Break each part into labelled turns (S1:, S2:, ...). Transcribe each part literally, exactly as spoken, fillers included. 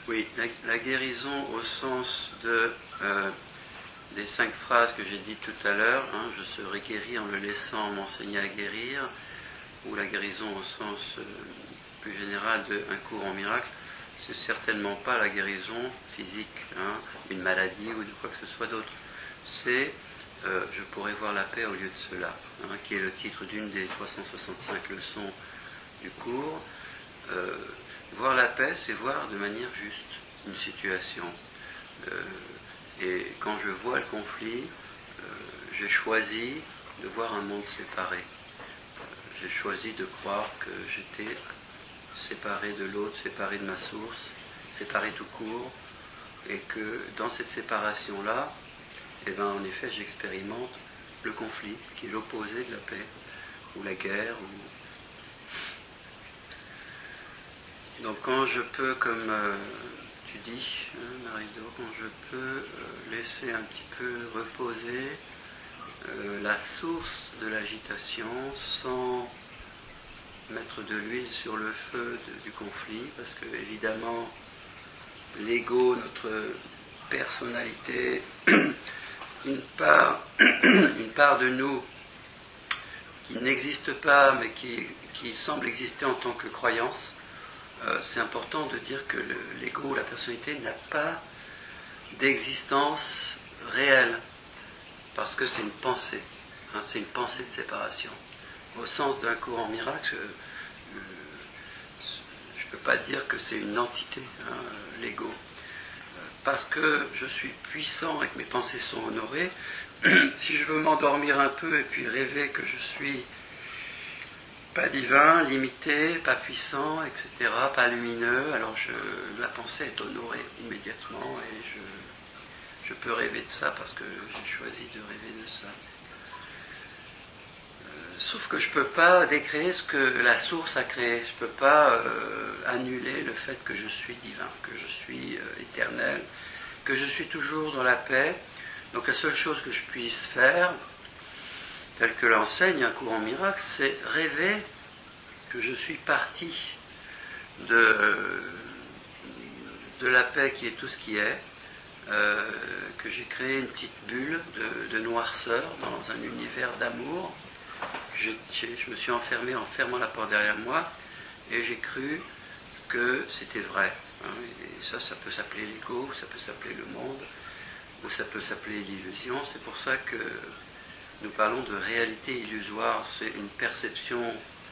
S1: Oui, la, la guérison au sens de, euh, des cinq phrases que j'ai dites tout à l'heure, hein, je serai guéri en le laissant m'enseigner à guérir, ou la guérison au sens euh, plus général d'un cours en miracle, c'est certainement pas la guérison physique, hein, une maladie ou de quoi que ce soit d'autre. C'est euh, je pourrais voir la paix au lieu de cela, hein, qui est le titre d'une des trois cent soixante-cinq leçons du cours. Euh, voir la paix, c'est voir de manière juste une situation. Euh, et quand je vois le conflit, euh, j'ai choisi de voir un monde séparé. Euh, j'ai choisi de croire que j'étais séparé de l'autre, séparé de ma source, séparé tout court, et que dans cette séparation-là, eh ben, en effet, j'expérimente le conflit, qui est l'opposé de la paix, ou la guerre. Ou... Donc quand je peux, comme euh, tu dis, hein, Marie-Do, quand je peux euh, laisser un petit peu reposer euh, la source de l'agitation sans mettre de l'huile sur le feu de, du conflit, parce que évidemment l'ego, notre personnalité, une part, une part de nous qui n'existe pas mais qui, qui semble exister en tant que croyance, euh, c'est important de dire que l'ego, la personnalité n'a pas d'existence réelle, parce que c'est une pensée, hein, c'est une pensée de séparation. Au sens d'un cours en miracle, je ne peux pas dire que c'est une entité, hein, l'ego. Parce que je suis puissant et que mes pensées sont honorées, si je veux m'endormir un peu et puis rêver que je suis pas divin, limité, pas puissant, et cetera, pas lumineux, alors je, la pensée est honorée immédiatement et je, je peux rêver de ça parce que j'ai choisi de rêver de ça. Sauf que je ne peux pas décréer ce que la source a créé. Je ne peux pas euh, annuler le fait que je suis divin, que je suis euh, éternel, que je suis toujours dans la paix. Donc la seule chose que je puisse faire, telle que l'enseigne un cours en miracle, c'est rêver que je suis parti de, euh, de la paix qui est tout ce qui est, euh, que j'ai créé une petite bulle de, de noirceur dans un univers d'amour. Je, je me suis enfermé en fermant la porte derrière moi et j'ai cru que c'était vrai. Hein, et ça, ça peut s'appeler l'ego, ça peut s'appeler le monde, ou ça peut s'appeler l'illusion. C'est pour ça que nous parlons de réalité illusoire. C'est une perception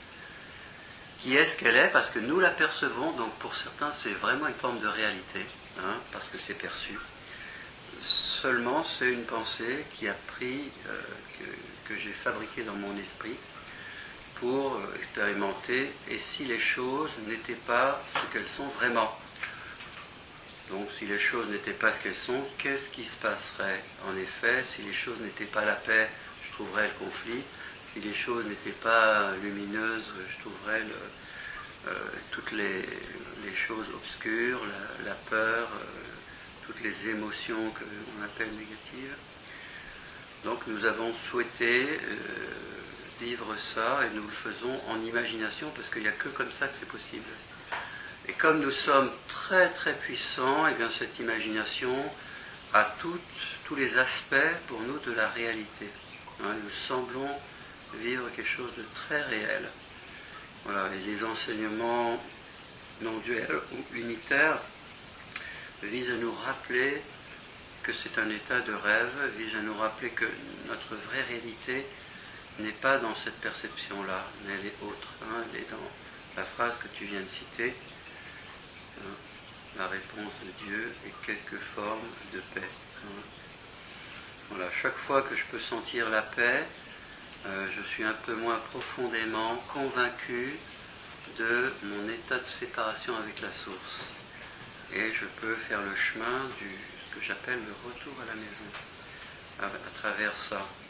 S1: qui est ce qu'elle est, parce que nous la percevons. Donc pour certains, c'est vraiment une forme de réalité, hein, parce que c'est perçu. Seulement, c'est une pensée qui a pris... Euh, que, que j'ai fabriqué dans mon esprit pour euh, expérimenter, et si les choses n'étaient pas ce qu'elles sont vraiment. Donc si les choses n'étaient pas ce qu'elles sont, qu'est-ce qui se passerait? En effet, si les choses n'étaient pas la paix, je trouverais le conflit. Si les choses n'étaient pas lumineuses, je trouverais le, euh, toutes les, les choses obscures, la, la peur, euh, toutes les émotions qu'on appelle négatives. Donc nous avons souhaité euh, vivre ça, et nous le faisons en imagination, parce qu'il n'y a que comme ça que c'est possible. Et comme nous sommes très très puissants, et bien cette imagination a toutes, tous les aspects pour nous de la réalité. Hein, nous semblons vivre quelque chose de très réel. Voilà, et les enseignements non duels ou unitaires visent à nous rappeler que c'est un état de rêve, vise à nous rappeler que notre vraie réalité n'est pas dans cette perception-là, mais elle est autre. Hein, elle est dans la phrase que tu viens de citer, hein, la réponse de Dieu est quelque forme de paix. Hein. Voilà, chaque fois que je peux sentir la paix, euh, je suis un peu moins profondément convaincu de mon état de séparation avec la source. Et je peux faire le chemin du... que j'appelle le retour à la maison, à, à travers ça.